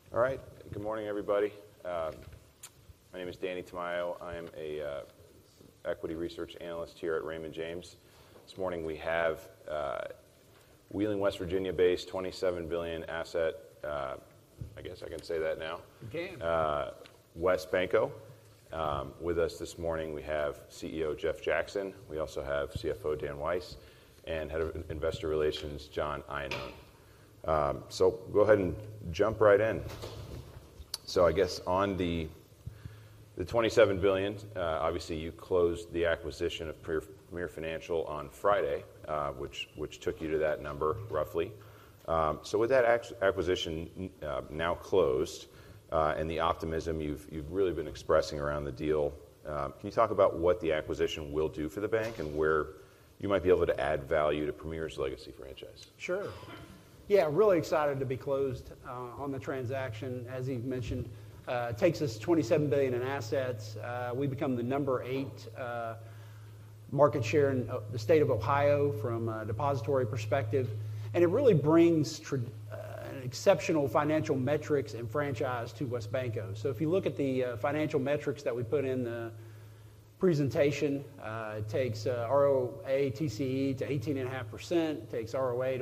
All right. Good morning, everybody. My name is Danny Tamayo. I am a equity research analyst here at Raymond James. This morning we have Wheeling, West Virginia-based, $27 billion asset. I guess I can say that now. You can. WesBanco. With us this morning we have CEO Jeff Jackson. We also have CFO Dan Weiss and Head of Investor Relations John Iannone. So go ahead and jump right in. So I guess on the $27 billion, obviously you closed the acquisition of Premier Financial on Friday, which took you to that number roughly. So with that acquisition now closed and the optimism you've really been expressing around the deal, can you talk about what the acquisition will do for the bank and where you might be able to add value to Premier's legacy franchise? Sure. Yeah, really excited to be closed on the transaction. As he mentioned, it takes us $27 billion in assets. We become the number 8 market share in the state of Ohio from a depository perspective. And it really brings exceptional financial metrics and franchise to WesBanco. So if you look at the financial metrics that we put in the presentation, it takes ROA TCE to 18.5%, takes ROA to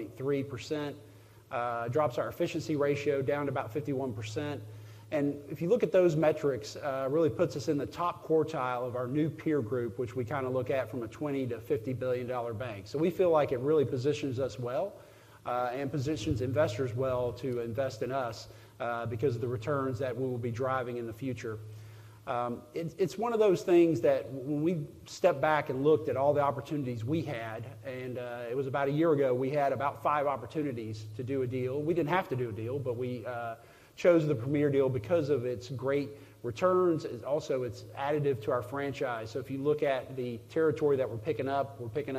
1.3%, drops our efficiency ratio down to about 51%. And if you look at those metrics, really puts us in the top quartile of our new peer group, which we kind of look at from a $20 to $50 billion bank. So we feel like it really positions us well and positions investors well to invest in us because of the returns that we will be driving in the future. It's one of those things that when we stepped back and looked at all the opportunities we had, and it was about a year ago, we had about 5 opportunities to do a deal. We didn't have to do a deal, but we chose the Premier deal because of its great returns. Also, it's additive to our franchise. So if you look at the territory that we're picking up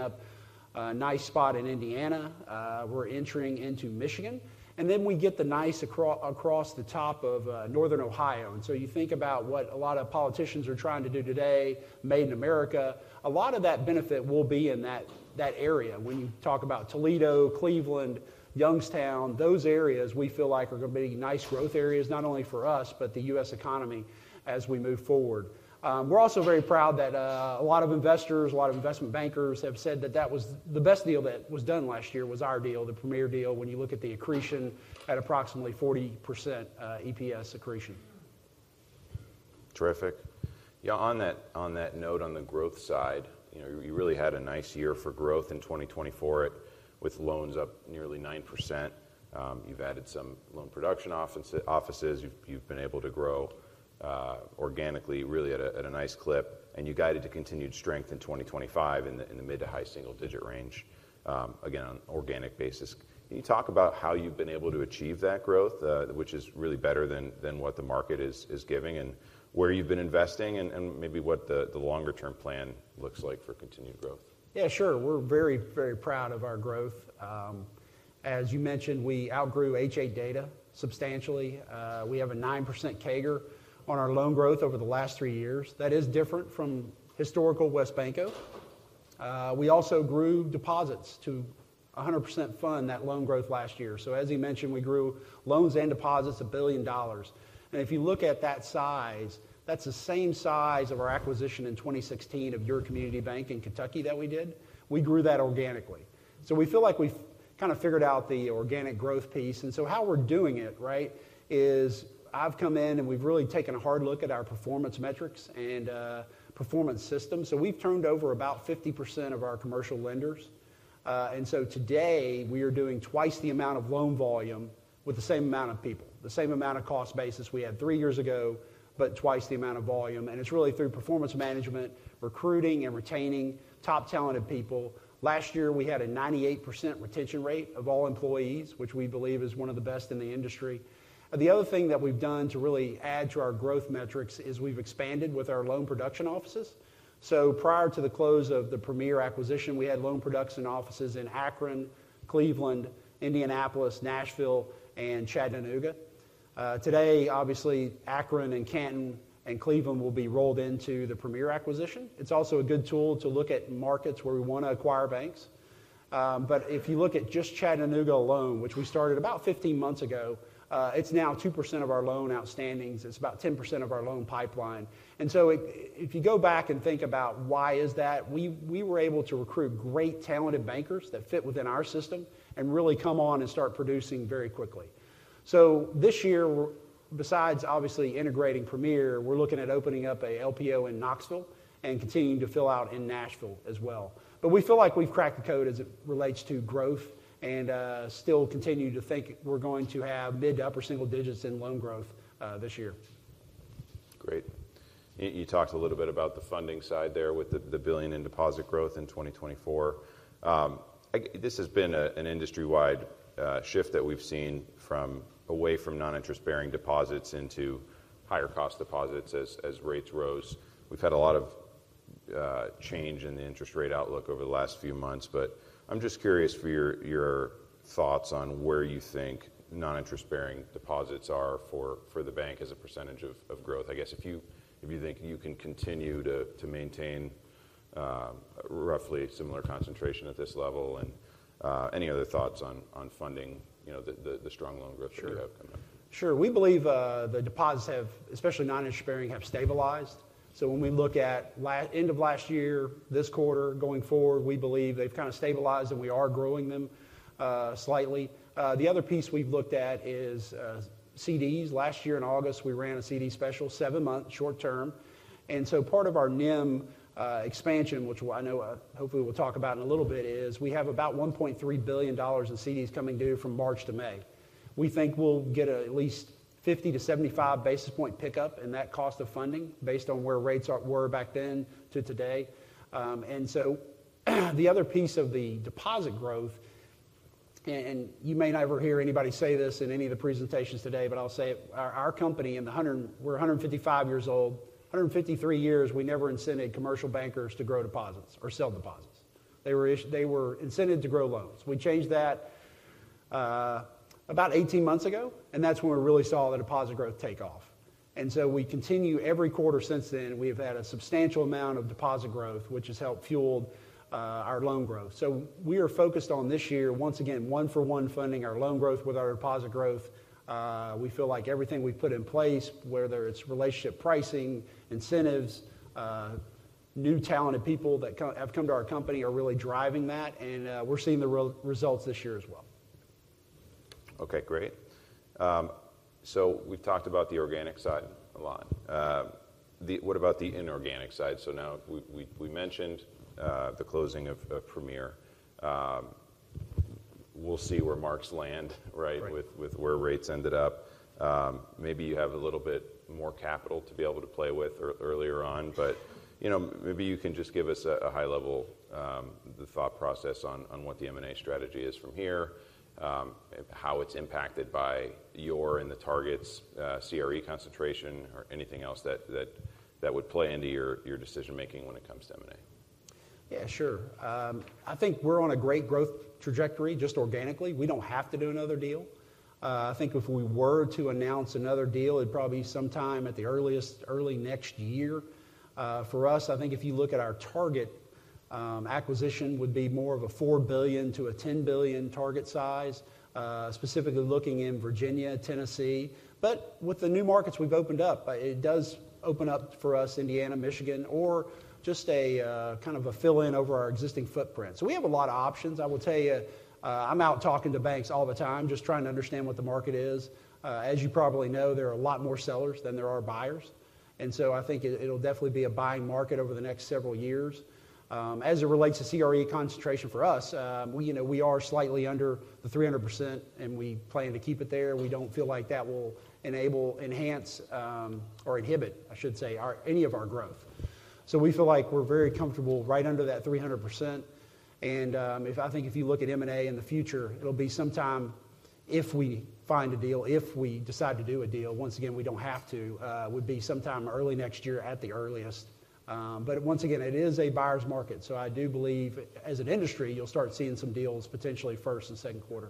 a nice spot in Indiana. We're entering into Michigan. And then we get the nice across the top of northern Ohio. And so you think about what a lot of politicians are trying to do today, made in America. A lot of that benefit will be in that area. When you talk about Toledo, Cleveland, Youngstown, those areas we feel like are going to be nice growth areas, not only for us, but the U.S. economy as we move forward. We're also very proud that a lot of investors, a lot of investment bankers have said that was the best deal that was done last year was our deal, the Premier deal, when you look at the accretion at approximately 40% EPS accretion. Terrific. Yeah, on that note, on the growth side, you really had a nice year for growth in 2024 with loans up nearly 9%. You've added some loan production offices. You've been able to grow organically, really at a nice clip, and you guided to continued strength in 2025 in the mid to high single-digit range, again on an organic basis. Can you talk about how you've been able to achieve that growth, which is really better than what the market is giving, and where you've been investing, and maybe what the longer-term plan looks like for continued growth? Yeah, sure. We're very, very proud of our growth. As you mentioned, we outgrew H.8 data substantially. We have a 9% CAGR on our loan growth over the last 3 years. That is different from historical WesBanco. We also grew deposits to 100% fund that loan growth last year. So as he mentioned, we grew loans and deposits $1 billion. And if you look at that size, that's the same size of our acquisition in 2016 of Your Community Bank in Kentucky that we did. We grew that organically. So we feel like we've kind of figured out the organic growth piece. And so how we're doing it, right, is I've come in and we've really taken a hard look at our performance metrics and performance system. So we've turned over about 50% of our commercial lenders. And so today we are doing twice the amount of loan volume with the same amount of people, the same amount of cost basis we had 3 years ago, but twice the amount of volume. And it's really through performance management, recruiting and retaining top talented people. Last year we had a 98% retention rate of all employees, which we believe is one of the best in the industry. The other thing that we've done to really add to our growth metrics is we've expanded with our loan production offices. So prior to the close of the Premier acquisition, we had loan production offices in Akron, Cleveland, Indianapolis, Nashville, and Chattanooga. Today, obviously, Akron and Canton and Cleveland will be rolled into the Premier acquisition. It's also a good tool to look at markets where we want to acquire banks. But if you look at just Chattanooga alone, which we started about 15 months ago, It's now 2% of our loan outstandings. It's about 10% of our loan pipeline. And so if you go back and think about why is that, we were able to recruit great talented bankers that fit within our system and really come on and start producing very quickly. So this year, besides obviously integrating Premier, we're looking at opening up a LPO in Knoxville and continuing to fill out in Nashville as well. But we feel like we've cracked the code as it relates to growth and still continue to think we're going to have mid to upper single digits in loan growth this year. Great. You talked a little bit about the funding side there with the $1 billion in deposit growth in 2024. This has been an industry-wide shift that we've seen away from non-interest-bearing deposits into higher cost deposits as rates rose. We've had a lot of change in the interest rate outlook over the last few months, but I'm just curious for your thoughts on where you think non-interest-bearing deposits are for the bank as a percentage of growth. I guess if you think you can continue to maintain roughly similar concentration at this level, and any other thoughts on funding, the strong loan growth that you have coming up? Sure. We believe the deposits have, especially non-interest-bearing, have stabilized. So when we look at end of last year, this quarter, going forward, we believe they've kind of stabilized and we are growing them slightly. The other piece we've looked at is CDs. Last year in August, we ran a CD special, 7 months, short term. And so part of our NIM expansion, which I know hopefully we'll talk about in a little bit, is we have about $1.3 billion in CDs coming due from March to May. We think we'll get at least 50 to 75 basis point pickup in that cost of funding based on where rates were back then to today. And so the other piece of the deposit growth, and you may never hear anybody say this in any of the presentations today, but I'll say it. Our company, we're 155 years old, 153 years, we never incented commercial bankers to grow deposits or sell deposits. They were incented to grow loans. We changed that about 18 months ago, and that's when we really saw the deposit growth take off. And so we continue every quarter since then. We've had a substantial amount of deposit growth, which has helped fuel our loan growth. So we are focused on this year, once again, one-for-one funding our loan growth with our deposit growth. We feel like everything we've put in place, whether it's relationship pricing, incentives, new talented people that have come to our company are really driving that, and we're seeing the results this year as well. Okay, great. So we've talked about the organic side a lot. What about the inorganic side? So now we mentioned the closing of Premier. We'll see where marks land, right. With where rates ended up. Maybe you have a little bit more capital to be able to play with earlier on, but maybe you can just give us a high level the thought process on what the M&A strategy is from here. How it's impacted by your and the target's CRE concentration or anything else that would play into your decision making when it comes to M&A. Yeah, sure. I think we're on a great growth trajectory just organically. We don't have to do another deal. I think if we were to announce another deal, it'd probably be sometime at the earliest, early next year. For us, I think if you look at our target, acquisition would be more of a $4 billion to a $10 billion target size, specifically looking in Virginia, Tennessee. But with the new markets we've opened up, it does open up for us Indiana, Michigan, or just a kind of a fill-in over our existing footprint. So we have a lot of options. I will tell you, I'm out talking to banks all the time, just trying to understand what the market is. As you probably know, there are a lot more sellers than there are buyers. And so I think it'll definitely be a buying market over the next several years. As it relates to CRE concentration for us, we are slightly under the 300%, and we plan to keep it there. We don't feel like that will enhance, or inhibit, I should say, any of our growth. So we feel like we're very comfortable right under that 300%. And I think if you look at M&A in the future, it'll be sometime if we find a deal, if we decide to do a deal. Once again, we don't have to. Would be sometime early next year at the earliest. But once again, it is a buyer's market. So I do believe as an industry, you'll start seeing some deals potentially first and second quarter.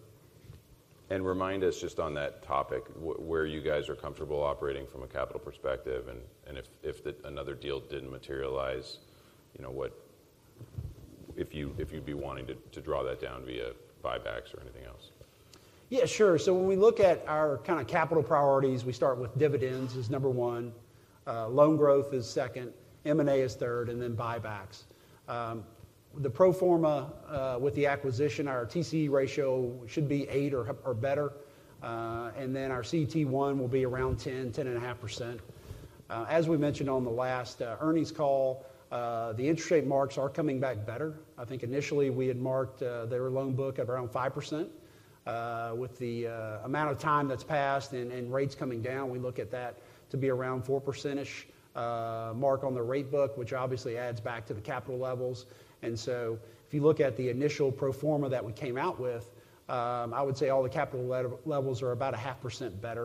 And remind us just on that topic, where you guys are comfortable operating from a capital perspective, and if another deal didn't materialize, what if you'd be wanting to draw that down via buybacks or anything else? Yeah, sure. So when we look at our kind of capital priorities, we start with dividends is number one, loan growth is second, M&A is third, and then buybacks. The pro forma with the acquisition, our TCE ratio should be 8 or better, and then our CET1 will be around 10.5%. As we mentioned on the last earnings call, the interest rate marks are coming back better. I think initially we had marked their loan book at around 5%. With the amount of time that's passed and rates coming down, we look at that to be around 4%-ish mark on the rate book, which obviously adds back to the capital levels. And so if you look at the initial pro forma that we came out with, I would say all the capital levels are about 0.5% better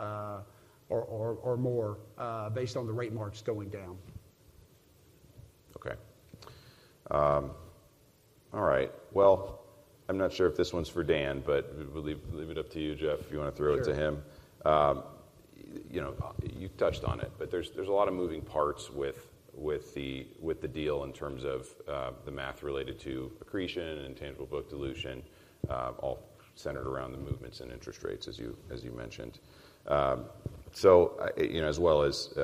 or more based on the rate marks going down. Okay. All right. Well, I'm not sure if this one's for Dan, but we'll leave it up to you, Jeff, if you want to throw it to him. You touched on it, but there's a lot of moving parts with the deal in terms of the math related to accretion and tangible book dilution, all centered around the movements in interest rates, as you mentioned. So as well as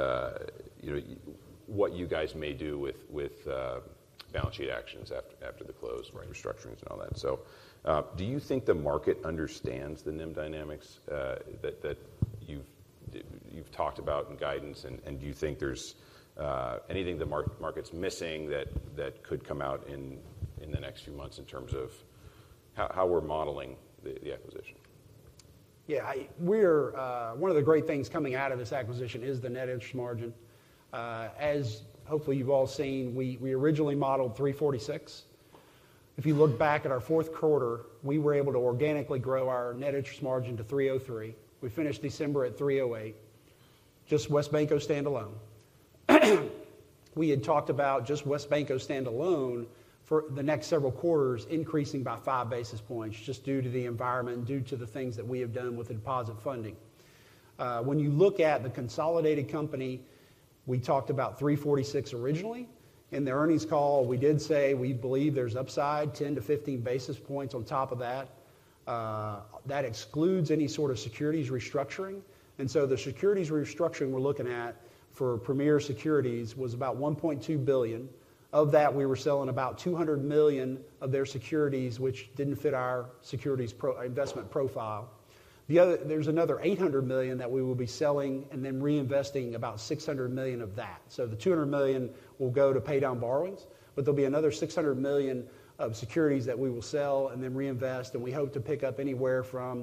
what you guys may do with balance sheet actions after the close, right, restructurings and all that. So, do you think the market understands the NIM dynamics that you've talked about in guidance, and do you think there's anything the market's missing that could come out in the next few months in terms of how we're modeling the acquisition? Yeah, we're one of the great things coming out of this acquisition is the net interest margin. As hopefully you've all seen, we originally modeled 346. If you look back at our fourth quarter, we were able to organically grow our net interest margin to 303. We finished December at 308, just WesBanco standalone. We had talked about just WesBanco standalone for the next several quarters increasing by 5 basis points just due to the environment, due to the things that we have done with the deposit funding. When you look at the consolidated company, we talked about 346 originally. In the earnings call, we did say we believe there's upside, 10 to 15 basis points on top of that. That excludes any sort of securities restructuring. And so the securities restructuring we're looking at for Premier Securities was about $1.2 billion. Of that, we were selling about $200 million of their securities, which didn't fit our securities investment profile. There's another $800 million that we will be selling and then reinvesting about $600 million of that. So the $200 million will go to pay down borrowings, but there'll be another $600 million of securities that we will sell and then reinvest, and we hope to pick up anywhere from,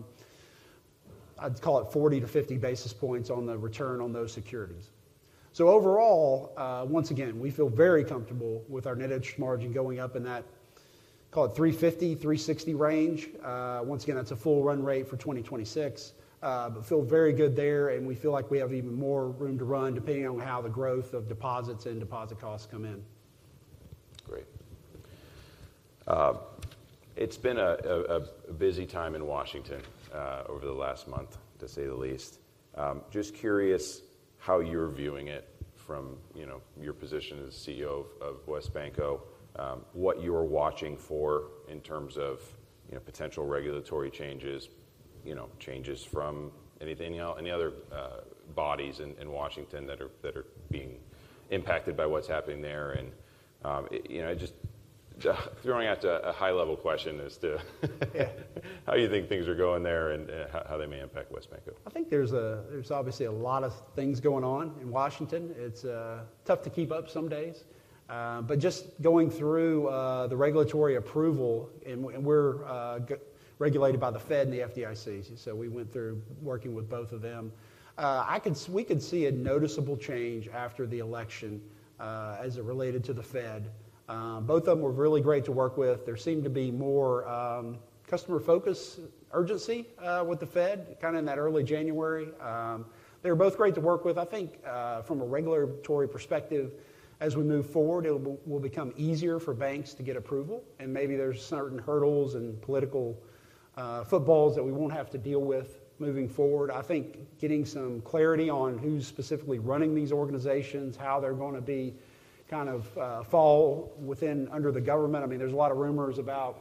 I'd call it 40 to 50 basis points on the return on those securities. So overall, once again, we feel very comfortable with our net interest margin going up in that, call it 350, 360 range. Once again, that's a full run rate for 2026, but feel very good there, and we feel like we have even more room to run depending on how the growth of deposits and deposit costs come in. Great. It's been a busy time in Washington over the last month, to say the least. Just curious how you're viewing it from your position as CEO of WesBanco, what you're watching for in terms of potential regulatory changes, changes from any other bodies in Washington that are being impacted by what's happening there, and just throwing out a high-level question as to how you think things are going there and how they may impact WesBanco. I think there's obviously a lot of things going on in Washington. It's tough to keep up some days, but just going through the regulatory approval, and we're regulated by the Fed and the FDIC, so we went through working with both of them. We could see a noticeable change after the election as it related to the Fed. Both of them were really great to work with. There seemed to be more customer focus, urgency with the Fed, kind of in that early January. They were both great to work with. I think from a regulatory perspective, as we move forward, it will become easier for banks to get approval, and maybe there's certain hurdles and political footballs that we won't have to deal with moving forward. I think getting some clarity on who's specifically running these organizations, how they're going to be kind of fall under the government. I mean, there's a lot of rumors about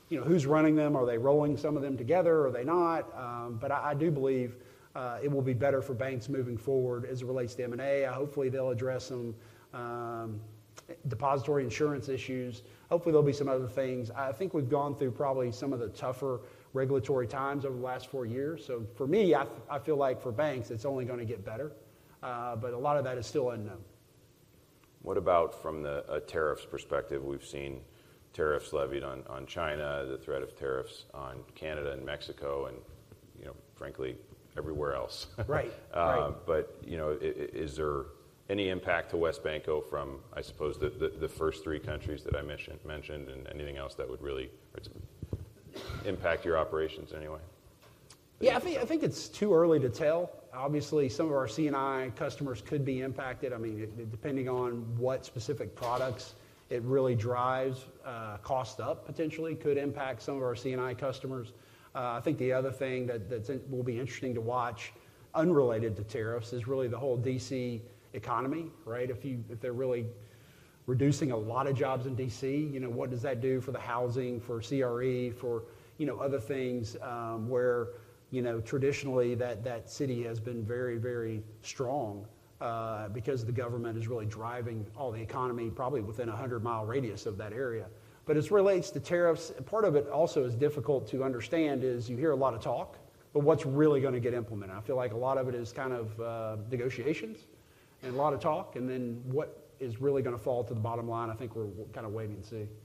who's running them. Are they rolling some of them together? Are they not? But I do believe it will be better for banks moving forward as it relates to M&A. Hopefully they'll address some depository insurance issues. Hopefully there'll be some other things. I think we've gone through probably some of the tougher regulatory times over the last 4 years. So for me, I feel like for banks, it's only going to get better. But a lot of that is still unknown. What about from a tariffs perspective? We've seen tariffs levied on China, the threat of tariffs on Canada and Mexico, and frankly, everywhere else. Right. But is there any impact to WesBanco from, I suppose, the first three countries that I mentioned, and anything else that would really impact your operations anyway? Yeah, I think it's too early to tell. Obviously, some of our C&I customers could be impacted. I mean, depending on what specific products it really drives cost up, potentially could impact some of our C&I customers. I think the other thing that will be interesting to watch, unrelated to tariffs, is really the whole D.C. economy, right? If they're really reducing a lot of jobs in D.C., what does that do for the housing, for CRE, for other things where traditionally that city has been very, very strong because the government is really driving all the economy probably within a 100-mile radius of that area. But as it relates to tariffs, part of it also is difficult to understand is you hear a lot of talk, but what's really going to get implemented? I feel like a lot of it is kind of negotiations and a lot of talk, and then what is really going to fall to the bottom line, I think we're kind of waiting to see.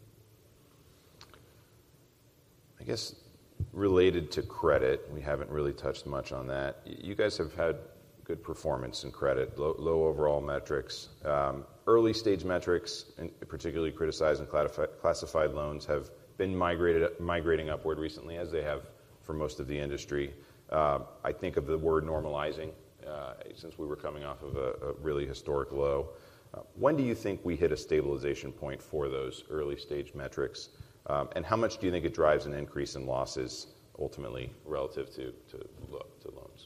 I guess related to credit, we haven't really touched much on that. You guys have had good performance in credit, low overall metrics. Early stage metrics, and particularly criticized and classified loans, have been migrating upward recently, as they have for most of the industry. I think of the word normalizing since we were coming off of a really historic low. When do you think we hit a stabilization point for those early stage metrics? And how much do you think it drives an increase in losses ultimately relative to loans?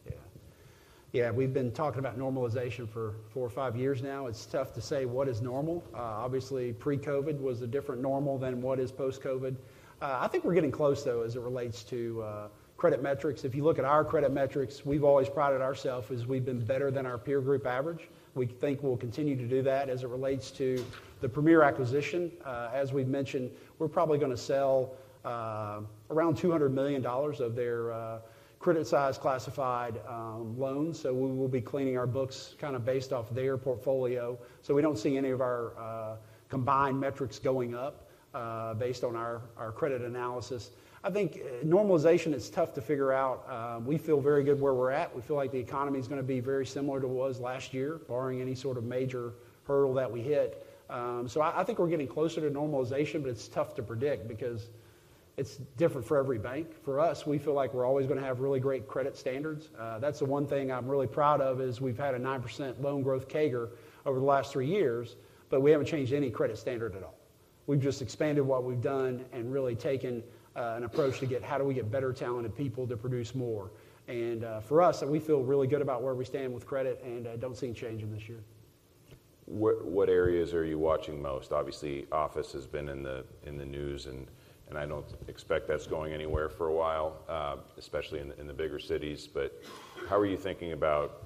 Yeah, we've been talking about normalization for 4 or 5 years now. It's tough to say what is normal. Obviously, pre-COVID was a different normal than what is post-COVID. I think we're getting close, though, as it relates to credit metrics. If you look at our credit metrics, we've always prided ourselves as we've been better than our peer group average. We think we'll continue to do that as it relates to the Premier acquisition. As we've mentioned, we're probably going to sell around $200 million of their criticized classified loans. So we will be cleaning our books kind of based off their portfolio. So we don't see any of our combined metrics going up based on our credit analysis. I think normalization is tough to figure out. We feel very good where we're at. We feel like the economy is going to be very similar to what it was last year, barring any sort of major hurdle that we hit. So I think we're getting closer to normalization, but it's tough to predict because it's different for every bank. For us, we feel like we're always going to have really great credit standards. That's the one thing I'm really proud of is we've had a 9% loan growth CAGR over the last 3 years, but we haven't changed any credit standard at all. We've just expanded what we've done and really taken an approach to how do we get better talented people to produce more. And for us, we feel really good about where we stand with credit and don't see it changing this year. What areas are you watching most? Obviously, office has been in the news, and I don't expect that's going anywhere for a while, especially in the bigger cities. But how are you thinking about,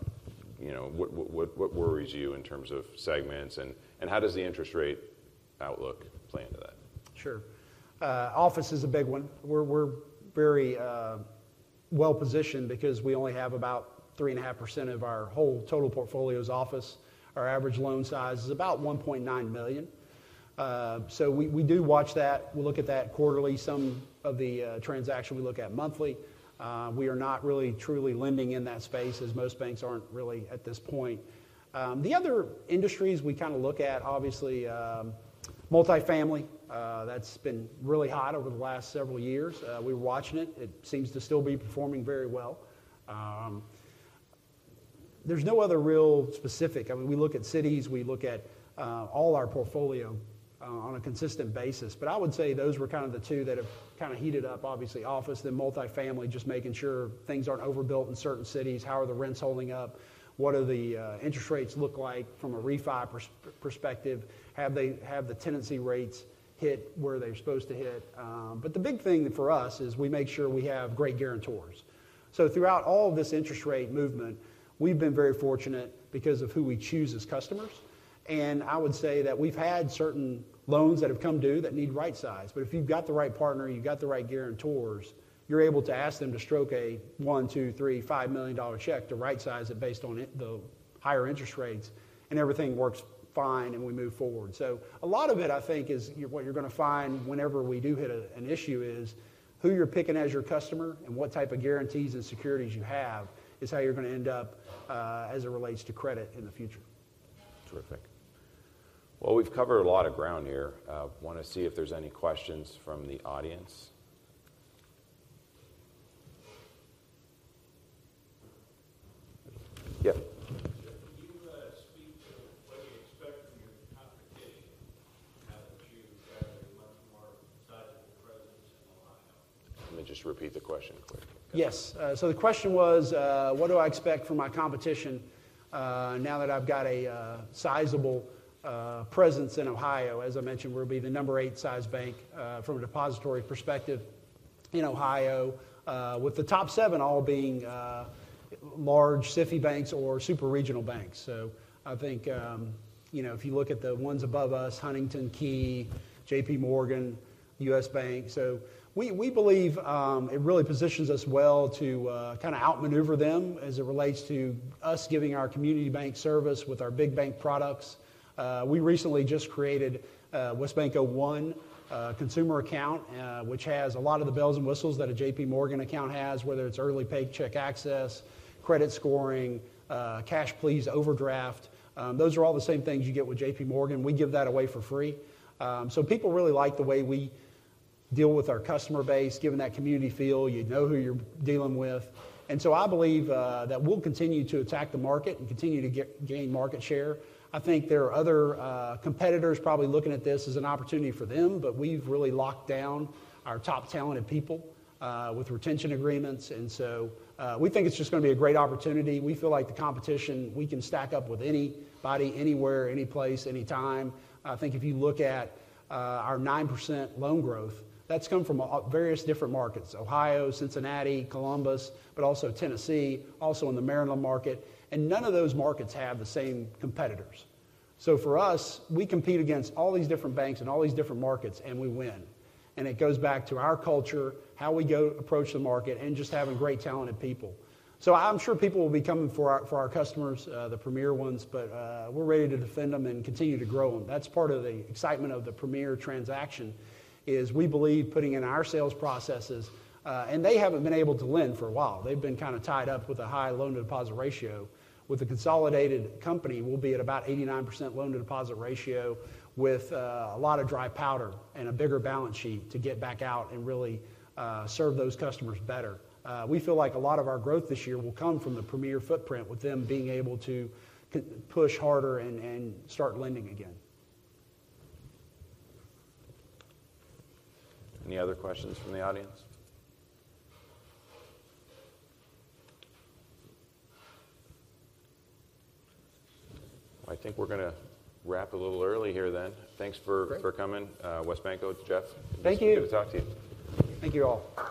what worries you in terms of segments, and how does the interest rate outlook play into that? Sure. Office is a big one. We're very well positioned because we only have about 3.5% of our whole total portfolio's office. Our average loan size is about $1.9 million. So we do watch that. We look at that quarterly. Some of the transaction we look at monthly. We are not really truly lending in that space, as most banks aren't really at this point. The other industries we kind of look at, obviously, multifamily. That's been really hot over the last several years. We were watching it. It seems to still be performing very well. There's no other real specific. I mean, we look at cities. We look at all our portfolio on a consistent basis. But I would say those were kind of the two that have kind of heated up, obviously, office, then multifamily, just making sure things aren't overbuilt in certain cities. How are the rents holding up? What do the interest rates look like from a refi perspective? Have the tenancy rates hit where they're supposed to hit. But the big thing for us is we make sure we have great guarantors. So throughout all of this interest rate movement, we've been very fortunate because of who we choose as customers. And I would say that we've had certain loans that have come due that need right size. But if you've got the right partner, you've got the right guarantors, you're able to ask them to stroke a $1, $2, $3, $5 million check to right size it based on the higher interest rates, and everything works fine and we move forward. So a lot of it, I think, is what you're going to find whenever we do hit an issue is who you're picking as your customer and what type of guarantees and securities you have is how you're going to end up as it relates to credit in the future. Terrific. Well, we've covered a lot of ground here. Want to see if there's any questions from the audience. Yeah. Can you speak to what you expect from your competition now that you've got a much more sizable presence in Ohio? Let me just repeat the question quick. Yes. So the question was, what do I expect from my competition now that I've got a sizable presence in Ohio? As I mentioned, we'll be the number 8 size bank from a depository perspective in Ohio, with the top 7 all being large SIFI banks or super regional banks. So I think, if you look at the ones above us, Huntington, Key, JP Morgan, U.S. Bank. So we believe it really positions us well to kind of outmaneuver them as it relates to us giving our community bank service with our big bank products. We recently just created WesBanco One consumer account, which has a lot of the bells and whistles that a JP Morgan account has, whether it's early paycheck access, credit scoring, cash please overdraft. Those are all the same things you get with JP Morgan. We give that away for free. So people really like the way we deal with our customer base, given that community feel. You know who you're dealing with. And so I believe that we'll continue to attack the market and continue to gain market share. I think there are other competitors probably looking at this as an opportunity for them, but we've really locked down our top talented people with retention agreements. And so we think it's just going to be a great opportunity. We feel like the competition, we can stack up with anybody, anywhere, any place, anytime. I think if you look at our 9% loan growth, that's come from various different markets: Ohio, Cincinnati, Columbus, but also Tennessee, also in the Maryland market. And none of those markets have the same competitors. So for us, we compete against all these different banks and all these different markets, and we win. And it goes back to our culture, how we approach the market, and just having great talented people. So I'm sure people will be coming for our customers, the Premier ones, but we're ready to defend them and continue to grow them. That's part of the excitement of the Premier transaction, is we believe putting in our sales processes, and they haven't been able to lend for a while. They've been kind of tied up with a high loan-to-deposit ratio. With the consolidated company, we'll be at about 89% loan-to-deposit ratio with a lot of dry powder and a bigger balance sheet to get back out and really serve those customers better. We feel like a lot of our growth this year will come from the Premier footprint, with them being able to push harder and start lending again. Any other questions from the audience? I think we're going to wrap a little early here then. Thanks for coming, WesBanco, Jeff. Thank you. Good to talk to you. Thank you all.